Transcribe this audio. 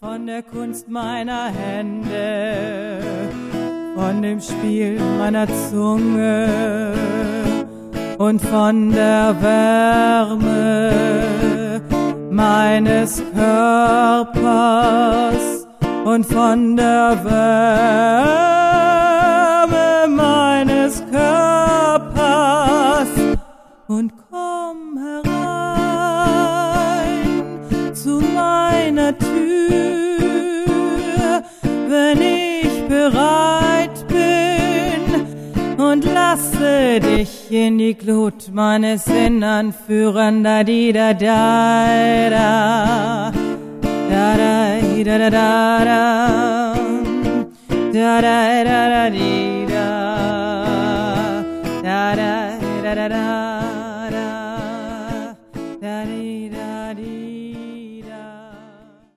von der Kunst meiner Hände, von dem Spiel meiner Zunge und von der Wärme meines Körpers und von der Wärme meines Körpers. Und komm herein zu meiner Tür, wenn ich bereit bin, und lasse dich in die Glut meines Innern führen. Da di da da da da da da da da da da da da di da da da da da da.